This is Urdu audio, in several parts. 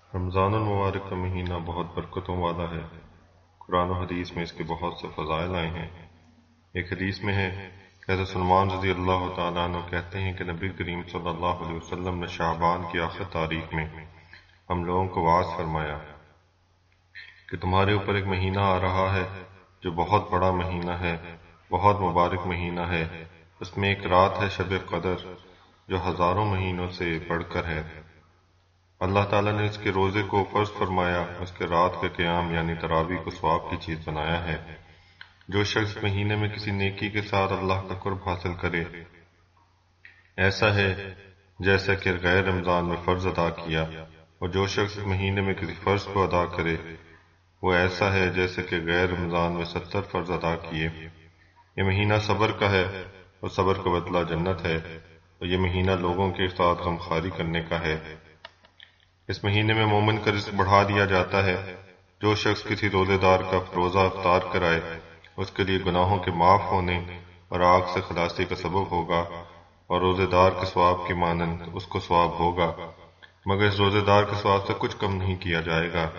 رمضان المبارک کا مہینہ بہت برکتوں والا ہے۔ قرآن و حدیث میں اس کے بہت سے فضائل آئے ہیں۔ ایک حدیث میں ہے کہ حضرت سلمان رضی اللہ تعالیٰ عنہ کہتے ہیں کہ نبی کریم صلی اللہ علیہ وسلم نے شعبان کی آخر تاریخ میں ہم لوگوں کو واعظ فرمایا کہ تمہارے اوپر ایک مہینہ آ رہا ہے جو بہت بڑا مہینہ ہے، بہت مبارک مہینہ ہے۔ اس میں ایک رات ہے شب قدر جو ہزاروں مہینوں سے بڑھ کر ہے۔ اللہ تعالیٰ نے اس کے روزے کو فرض فرمایا، اس کے رات کے قیام یعنی تراویح کو ثواب کی چیز بنایا ہے۔ جو شخص مہینے میں کسی نیکی کے ساتھ اللہ کا قرب حاصل کرے، ایسا ہے جیسا کہ غیر رمضان میں فرض ادا کیا، اور جو شخص مہینے میں کسی فرض کو ادا کرے وہ ایسا ہے جیسے کہ غیر رمضان میں 70 فرض ادا کیے۔ یہ مہینہ صبر کا ہے اور صبر کا بدلہ جنت ہے، اور یہ مہینہ لوگوں کے ساتھ غمخواری کرنے کا ہے۔ اس مہینے میں مومن کا رزق بڑھا دیا جاتا ہے۔ جو شخص کسی روزے دار کا روزہ افطار کرائے اس کے لیے گناہوں کے معاف ہونے اور آگ سے خلاصی کا سبب ہوگا، اور روزے دار کے ثواب کے مانند اس کو ثواب ہوگا، مگر اس روزے دار کے ثواب سے کچھ کم نہیں کیا جائے گا۔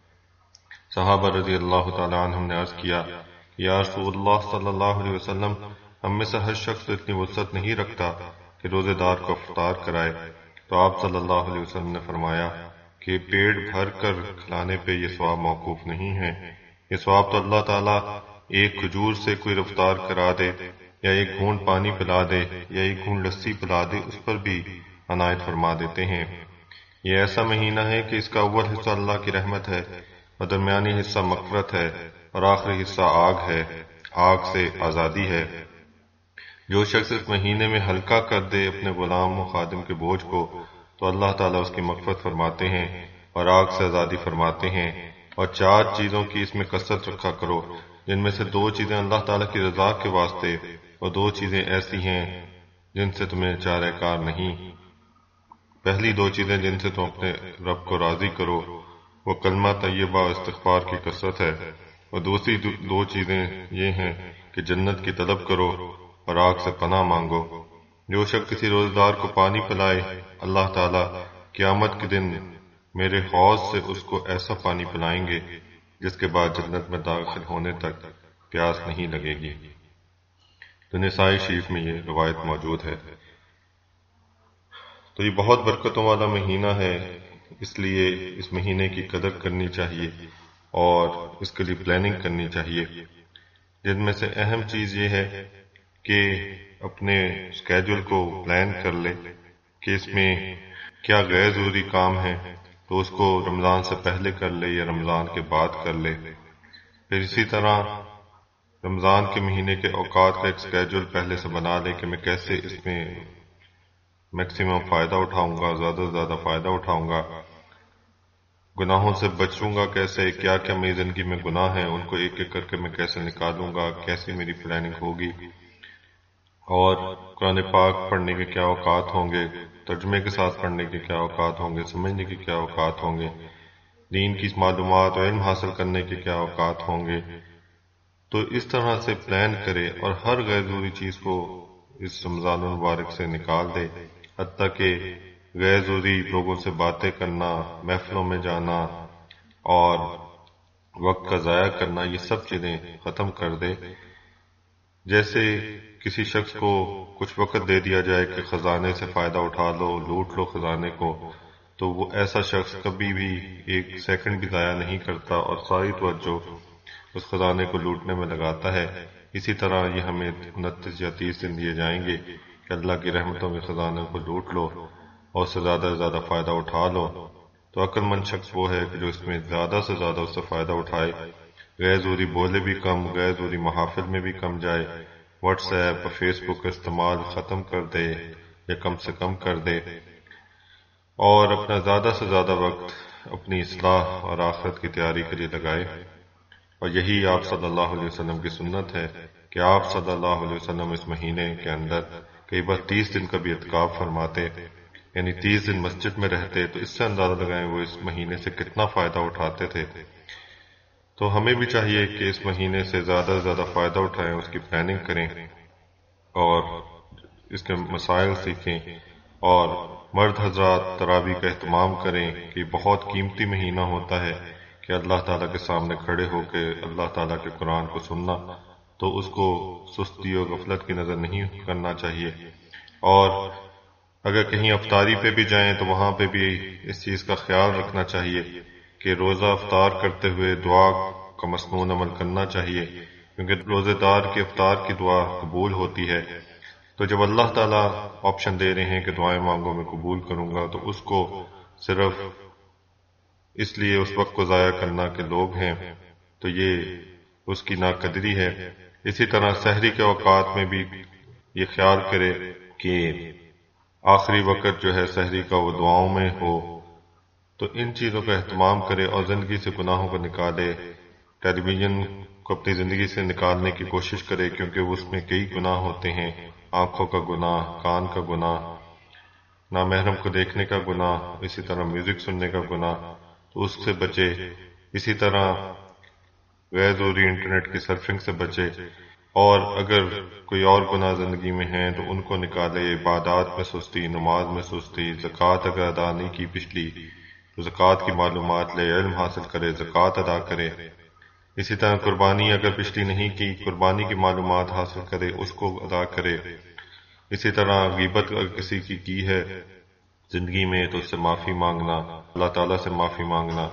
صحابہ رضی اللہ تعالیٰ عنہم نے عرض کیا، یا رسول اللہ صلی اللہ علیہ وسلم، ہم میں سے ہر شخص اتنی وسعت نہیں رکھتا کہ روزے دار کو افطار کرائے۔ تو آپ صلی اللہ علیہ وسلم نے فرمایا کہ پیٹ بھر کر کھلانے پہ یہ ثواب موقوف نہیں ہے، یہ ثواب تو اللہ تعالیٰ ایک کھجور سے کوئی افطار کرا دے، یا ایک گھونٹ پانی پلا دے، یا ایک گھونٹ لسی پلا دے، اس پر بھی عنایت فرما دیتے ہیں۔ یہ ایسا مہینہ ہے کہ اس کا اول حصہ اللہ کی رحمت ہے، اور درمیانی حصہ مغفرت ہے، اور آخری حصہ آگ ہے، آگ سے آزادی ہے۔ جو شخص اس مہینے میں ہلکا کر دے اپنے غلام و خادم کے بوجھ کو تو اللہ تعالیٰ اس کی مغفرت فرماتے ہیں اور آگ سے آزادی فرماتے ہیں۔ اور 4 چیزوں کی اس میں کثرت رکھا کرو، جن میں سے 2 چیزیں اللہ تعالیٰ کی رضا کے واسطے، اور 2 چیزیں ایسی ہیں جن سے تمہیں چارہ کار نہیں۔ پہلی 2 چیزیں جن سے تم اپنے رب کو راضی کرو وہ کلمہ طیبہ و استغفار کی کثرت ہے، اور دوسری 2 چیزیں یہ ہیں کہ جنت کی طلب کرو اور آگ سے پناہ مانگو۔ جو شخص کسی روزے دار کو پانی پلائے، اللہ تعالیٰ قیامت کے دن میرے حوض سے اس کو ایسا پانی پلائیں گے جس کے بعد جنت میں داخل ہونے تک پیاس نہیں لگے گی۔ تو نسائی شریف میں یہ روایت موجود ہے۔ تو یہ بہت برکتوں والا مہینہ ہے، اس لیے اس مہینے کی قدر کرنی چاہیے اور اس کے لیے پلاننگ کرنی چاہیے، جن میں سے اہم چیز یہ ہے کہ اپنے اسکیجول کو پلان کر لے کہ اس میں کیا غیر ضروری کام ہے تو اس کو رمضان سے پہلے کر لے یا رمضان کے بعد کر لے۔ پھر اسی طرح رمضان کے مہینے کے اوقات کا ایک اسکیجول پہلے سے بنا لے کہ میں کیسے اس میں میکسیمم فائدہ اٹھاؤں گا، زیادہ سے زیادہ فائدہ اٹھاؤں گا، گناہوں سے بچوں گا کیسے، کیا کیا میری زندگی میں گناہ ہیں ان کو ایک ایک کر کے میں کیسے نکالوں گا، کیسی میری پلاننگ ہوگی، اور قرآن پاک پڑھنے کے کیا اوقات ہوں گے، ترجمے کے ساتھ پڑھنے کے کیا اوقات ہوں گے، سمجھنے کے کیا اوقات ہوں گے، دین کی معلومات اور علم حاصل کرنے کے کیا اوقات ہوں گے۔ تو اس طرح سے پلان کرے اور ہر غیر ضروری چیز کو اس رمضان المبارک سے نکال دے، حتیٰ کہ غیر ضروری لوگوں سے باتیں کرنا، محفلوں میں جانا اور وقت کا ضائع کرنا، یہ سب چیزیں ختم کر دے۔ جیسے کسی شخص کو کچھ وقت دے دیا جائے کہ خزانے سے فائدہ اٹھا لو، لوٹ لو خزانے کو، تو وہ ایسا شخص کبھی بھی 1 سیکنڈ بھی ضائع نہیں کرتا اور ساری توجہ اس خزانے کو لوٹنے میں لگاتا ہے۔ اسی طرح یہ ہمیں 29 یا 30 دن دیے جائیں گے کہ اللہ کی رحمتوں کے خزانے کو لوٹ لو اور اس سے زیادہ سے زیادہ فائدہ اٹھا لو۔ تو عقل مند شخص وہ ہے کہ جو اس میں زیادہ سے زیادہ اس سے فائدہ اٹھائے، غیر ضروری بولے بھی کم، غیر ضروری محافل میں بھی کم جائے، واٹس ایپ اور فیس بک کا استعمال ختم کر دے یا کم سے کم کر دے، اور اپنا زیادہ سے زیادہ وقت اپنی اصلاح اور آخرت کی تیاری کے لیے لگائے۔ اور یہی آپ صلی اللہ علیہ وسلم کی سنت ہے کہ آپ صلی اللہ علیہ وسلم اس مہینے کے اندر کئی بار 30 دن کا بھی اعتکاف فرماتے، یعنی 30 دن مسجد میں رہتے، تو اس سے اندازہ لگائیں وہ اس مہینے سے کتنا فائدہ اٹھاتے تھے۔ تو ہمیں بھی چاہیے کہ اس مہینے سے زیادہ سے زیادہ فائدہ اٹھائیں، اس کی پلاننگ کریں اور اس کے مسائل سیکھیں اور مرد حضرات تراوی کا اہتمام کریں کہ بہت قیمتی مہینہ ہوتا ہے کہ اللہ تعالیٰ کے سامنے کھڑے ہو کے اللہ تعالیٰ کے قرآن کو سننا، تو اس کو سستی اور غفلت کی نظر نہیں کرنا چاہیے۔ اور اگر کہیں افطاری پہ بھی جائیں تو وہاں پہ بھی اس چیز کا خیال رکھنا چاہیے کہ روزہ افطار کرتے ہوئے دعا کا مسنون عمل کرنا چاہیے، کیونکہ روزے دار کی افطار کی دعا قبول ہوتی ہے۔ تو جب اللہ تعالیٰ آپشن دے رہے ہیں کہ دعائیں مانگو میں قبول کروں گا، تو اس کو صرف اس لیے اس وقت کو ضائع کرنا کہ لوگ ہیں، تو یہ اس کی ناقدری ہے۔ اسی طرح سحری کے اوقات میں بھی یہ خیال کرے کہ آخری وقت جو ہے سحری کا وہ دعاؤں میں ہو، تو ان چیزوں کا اہتمام کرے اور زندگی سے گناہوں کو نکالے۔ ٹیلی ویژن کو اپنی زندگی سے نکالنے کی کوشش کرے، کیونکہ اس میں کئی گناہ ہوتے ہیں، آنکھوں کا گناہ، کان کا گناہ، نامحرم کو دیکھنے کا گناہ، اسی طرح میوزک سننے کا گناہ، تو اس سے بچے۔ اسی طرح غیر ضروری انٹرنیٹ کی سرفنگ سے بچے، اور اگر کوئی اور گناہ زندگی میں ہیں تو ان کو نکالے۔ عبادات میں سستی، نماز میں سستی، زکوٰۃ اگر ادا نہیں کی پچھلی تو زکوٰۃ کی معلومات لے، علم حاصل کرے، زکوٰۃ ادا کرے۔ اسی طرح قربانی اگر پچھلی نہیں کی، قربانی کی معلومات حاصل کرے، اس کو ادا کرے۔ اسی طرح غیبت اگر کسی کی ہے زندگی میں تو اس سے معافی مانگنا، اللہ تعالیٰ سے معافی مانگنا۔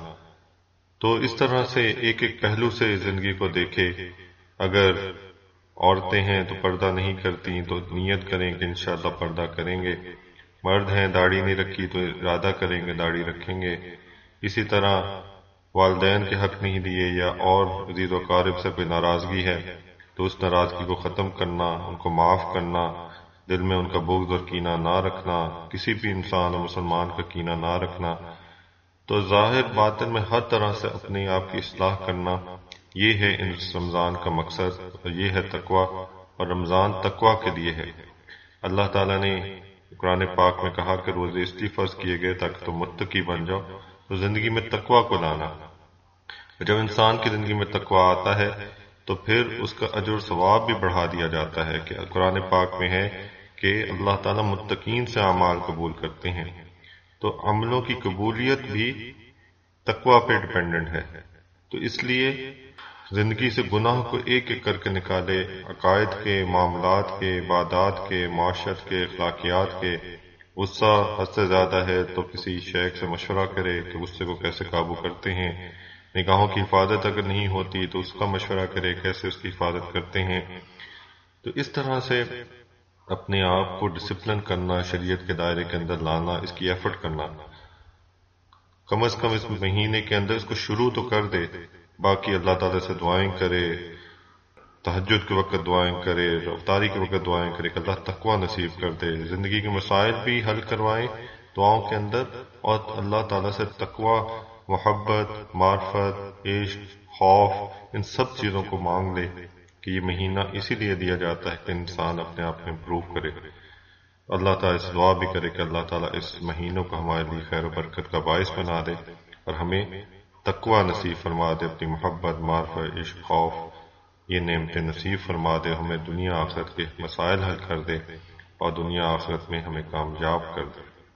تو اس طرح سے ایک ایک پہلو سے زندگی کو دیکھے۔ اگر عورتیں ہیں تو پردہ نہیں کرتی تو نیت کریں کہ انشاءاللہ پردہ کریں گے۔ مرد ہیں داڑھی نہیں رکھی تو ارادہ کریں گے داڑھی رکھیں گے۔ اسی طرح والدین کے حق نہیں دیے یا اور عزیز و اقارب سے کوئی ناراضگی ہے تو اس ناراضگی کو ختم کرنا، ان کو معاف کرنا، دل میں ان کا بغض اور کینہ نہ رکھنا، کسی بھی انسان اور مسلمان کا کینہ نہ رکھنا۔ تو ظاہر باطن میں ہر طرح سے اپنے آپ کی اصلاح کرنا، یہ ہے اس رمضان کا مقصد، اور یہ ہے تقویٰ، اور رمضان تقویٰ کے لیے ہے۔ اللہ تعالیٰ نے قرآن پاک میں کہا کہ روزے اس لیے فرض کیے گئے تاکہ تم متقی بن جاؤ، تو زندگی میں تقویٰ کو لانا۔ جب انسان کی زندگی میں تقویٰ آتا ہے تو پھر اس کا اجر و ثواب بھی بڑھا دیا جاتا ہے، کہ قرآن پاک میں ہے کہ اللہ تعالیٰ متقین سے اعمال قبول کرتے ہیں۔ تو عملوں کی قبولیت بھی تقویٰ پہ ڈیپینڈنٹ ہے۔ تو اس لیے زندگی سے گناہ کو ایک ایک کر کے نکالے، عقائد کے، معاملات کے، عبادات کے، معاشرت کے، اخلاقیات کے۔ غصہ حد سے زیادہ ہے تو کسی شیخ سے مشورہ کرے کہ غصے کو کیسے قابو کرتے ہیں۔ نگاہوں کی حفاظت اگر نہیں ہوتی تو اس کا مشورہ کرے کیسے اس کی حفاظت کرتے ہیں۔ تو اس طرح سے اپنے آپ کو ڈسپلن کرنا، شریعت کے دائرے کے اندر لانا، اس کی ایفرٹ کرنا، کم از کم اس مہینے کے اندر اس کو شروع تو کر دے۔ باقی اللہ تعالیٰ سے دعائیں کرے، تہجد کے وقت دعائیں کرے، افطاری کے وقت دعائیں کرے کہ اللہ تقویٰ نصیب کر دے، زندگی کے مسائل بھی حل کروائیں دعاؤں کے اندر، اور اللہ تعالیٰ سے تقویٰ، محبت، معرفت، عشق، خوف، ان سب چیزوں کو مانگ لے کہ یہ مہینہ اسی لیے دیا جاتا ہے کہ انسان اپنے آپ میں امپروو کرے۔ اللہ تعالیٰ اس دعا بھی کرے کہ اللہ تعالیٰ اس مہینوں کو ہمارے لیے خیر و برکت کا باعث بنا دے اور ہمیں تقویٰ نصیب فرما دے، اپنی محبت، معرفت، عشق، خوف، یہ نعمتیں نصیب فرما دے، ہمیں دنیا آخرت کے مسائل حل کر دے اور دنیا آخرت میں ہمیں کامیاب کر دے۔